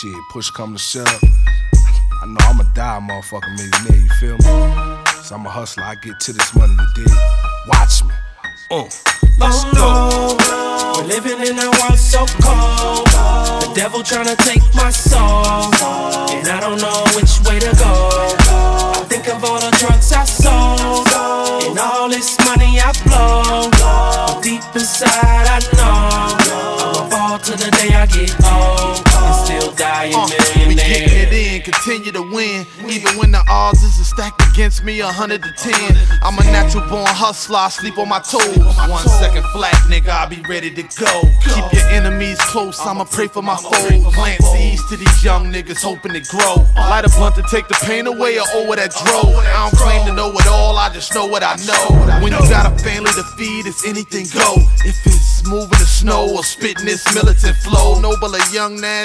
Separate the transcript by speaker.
Speaker 1: shit, push come to shove, I know I'ma die a motherfucking millionaire, you feel me? So I'm a hustler, I get to this money, you dig? Watch me. Let's go.
Speaker 2: We're living in a world so cold. The devil tryna take my soul, and I don't know which way to go. I think of all the drugs I sold, and all this money I blow. But deep inside I know I'ma fall to the day I get old and still die a millionaire.
Speaker 3: We getting it in, continue to win, even when the odds is stacked against me 100 to 10. I'm a natural born hustler, I sleep on my toes. 1 second flat, nigga, I'll be ready to go. Keep your enemies close, I'ma pray for my foes. Plant seeds to these young niggas, hoping to grow. Light a blunt to take the pain away or over that dro. I don't claim to know it all, I just know what I know. When you got a family to feed, it's anything go. If it's moving the snow or spitting this militant flow, noble a young man.